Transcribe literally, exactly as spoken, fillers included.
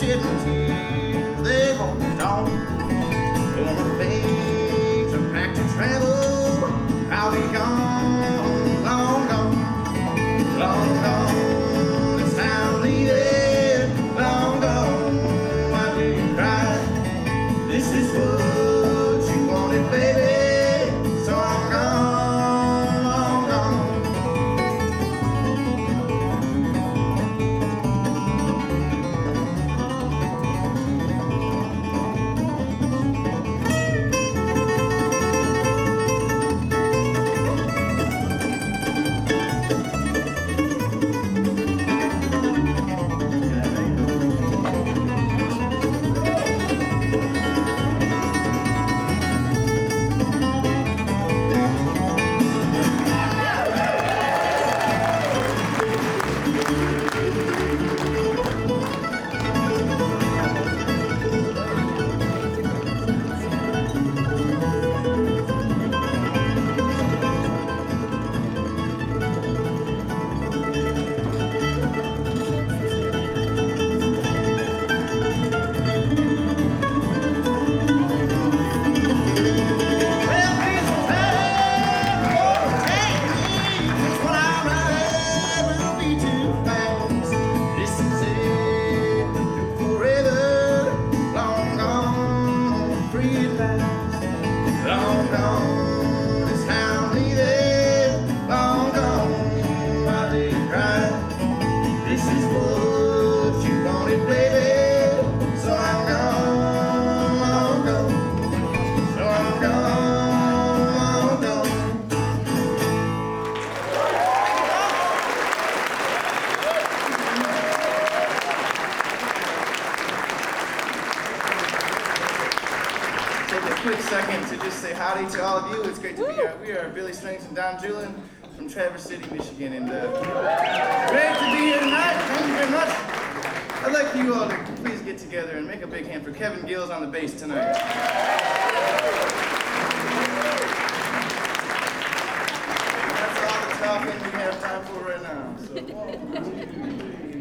shedding tears, they won't dawn. When my bags are packed to travel, I'll be gone, long gone, long gone. It's time leaving, long gone. Why do you cry? This is what you wanted, baby. So I'm gone, long gone. Long gone, it's time leaving, long gone. Why do you cry? This is what you wanted, baby. So I'm gone, long gone. So I'm gone, long gone. Take a quick second to just say howdy to all of you. It's great to be here. We are Billy Strings and Don Julin from Traverse City, Michigan, and uh, great to be here tonight. Thank you very much. I'd like for you all to please get together and make a big hand for Kevin Gills on the bass tonight. That's all the talking we have time for right now. So, one, two, three.